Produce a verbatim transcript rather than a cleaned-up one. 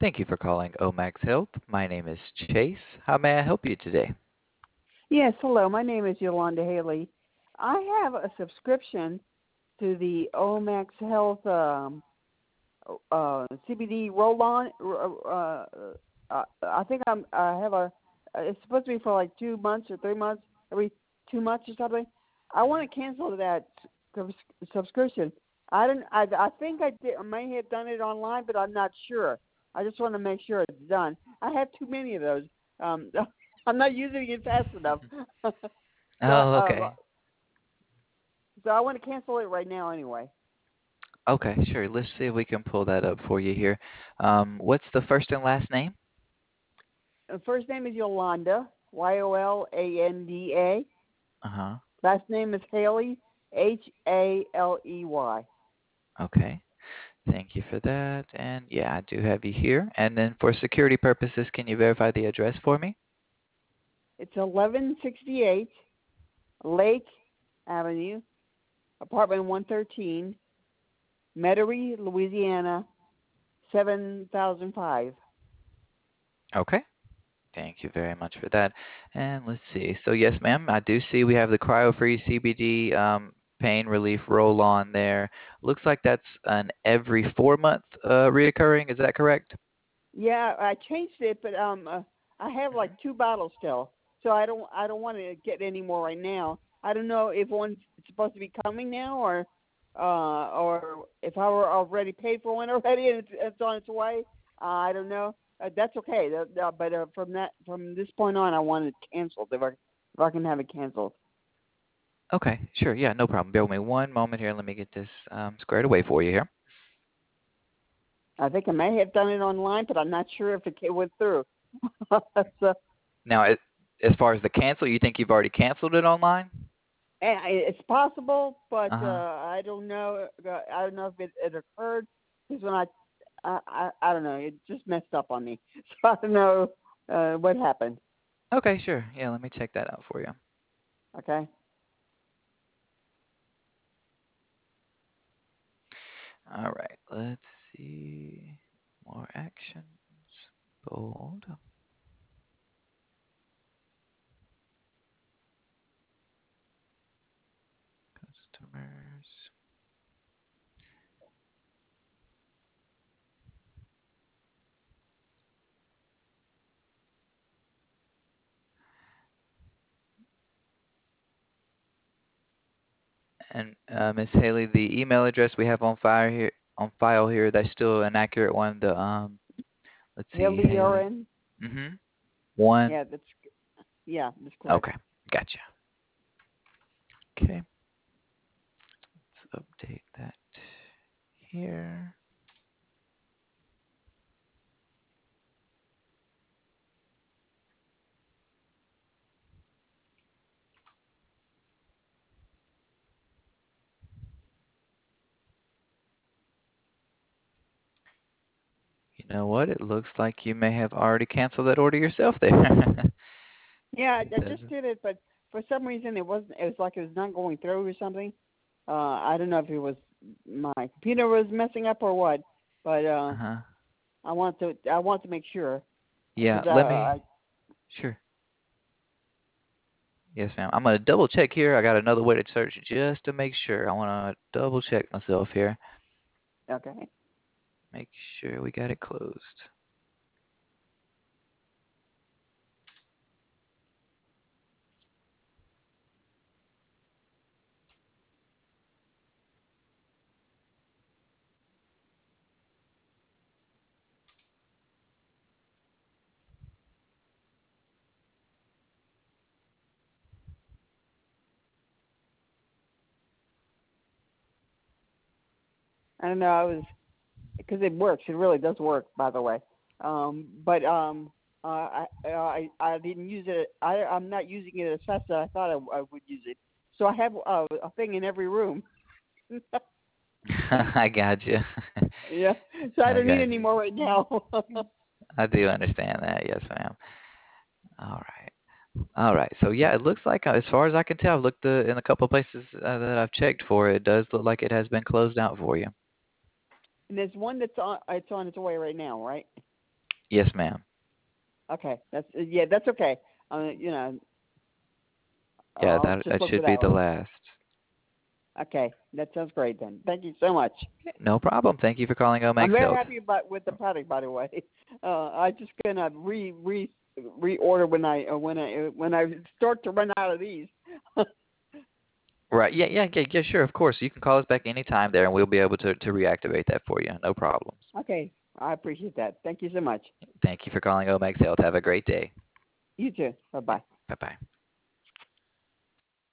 Thank you for calling Omax Health. My name is Chase. How may I help you today? Yes, hello. My name is Yolanda Haley. I have a subscription to the Omax Health um, uh, C B D roll-on. Uh, uh, I think I'm. I have a. It's supposed to be for like two months or three months, every two months or something. I want to cancel that subs- subscription. I don't. I, I think I did. I may have done it online, but I'm not sure. I just want to make sure it's done. I have too many of those. Um, I'm not using it fast enough. so, Oh, uh, okay. so I want to cancel it right now anyway. Okay, sure. Let's see if we can pull that up for you here. Um, what's the first and last name? The first name is Yolanda, Y O L A N D A. Uh-huh. Last name is Haley, H A L E Y. Okay. Thank you for that. And yeah, I do have you here. And then for security purposes, can you verify the address for me? It's eleven sixty-eight Lake Avenue, apartment one thirteen, Metairie, Louisiana, seven thousand five. Okay. Thank you very much for that. And let's see. So yes, ma'am, I do see we have the cryo-free C B D um, pain relief roll-on there. Looks like that's an every four month uh, reoccurring. Is that correct? Yeah, I changed it, but um, uh, I have like Mhm. two bottles still, so I don't I don't want to get any more right now. I don't know if one's supposed to be coming now, or uh, or if I were already paid for one already and it's, it's on its way. Uh, I don't know. Uh, that's okay. The, the, but uh, from that from this point on, I want it canceled. If I if I can have it canceled, Okay, sure. Yeah, no problem. Bear with me one moment here. Let me get this um, squared away for you here. I think I may have done it online, but I'm not sure if it ca- went through. so Now, it, as far as the cancel, you think you've already canceled it online? Eh, It's possible, but uh, Uh-huh. I don't know. uh, I don't know if it, it occurred because when I, I, I, I don't know. It just messed up on me, so I don't know uh, what happened. Okay, sure. Yeah, let me check that out for you. Okay. All right, let's see. More actions. Bold. Customers. And uh, Miss Haley, the email address we have on file here on file here, that's still an accurate one. The um, let's see, Haley Haley. Urine. Mhm. One. Yeah, that's yeah, that's correct. Okay, gotcha. Okay, let's update that here. You know what? It looks like you may have already canceled that order yourself there. Yeah, It I does. just did it, but for some reason it wasn't. It was like it was not going through or something. Uh, I don't know if it was my computer was messing up or what, but uh, Uh-huh. I want to. I want to make sure Yeah, because uh, let me. I Sure. Yes, ma'am. I'm gonna double check here. I got another way to search just to make sure. I wanna double check myself here. okay. Make sure we got it closed. I don't know. I was because it works. It really does work, by the way. Um, but um, uh, I, I I didn't use it. I I'm not using it as fast as I thought I, I would use it. So I have uh, a thing in every room. I got you. yeah. So I I don't need got any you. more right now. I do understand that. Yes, ma'am. All right. All right. So yeah, it looks like, uh, as far as I can tell, I've looked uh, in a couple of places uh, that I've checked for. It does look like it has been closed out for you. and there's one that's on. It's on its way right now, right? Yes, ma'am. Okay, that's yeah, that's okay. Uh, you know, Yeah, I'll that just that look for should be that the one. last. Okay, that sounds great then. Thank you so much. No problem. Thank you for calling I'm Omax very Health. happy about with the product, by the way. Uh, I just gonna re re reorder when I uh, when I uh, when I start to run out of these. Right. Yeah, yeah, yeah, yeah, sure, of course. You can call us back anytime there and we'll be able to, to reactivate that for you. No problems. Okay, I appreciate that. Thank you so much. Thank you for calling Omax Health. Have a great day. You too. Bye bye. Bye bye.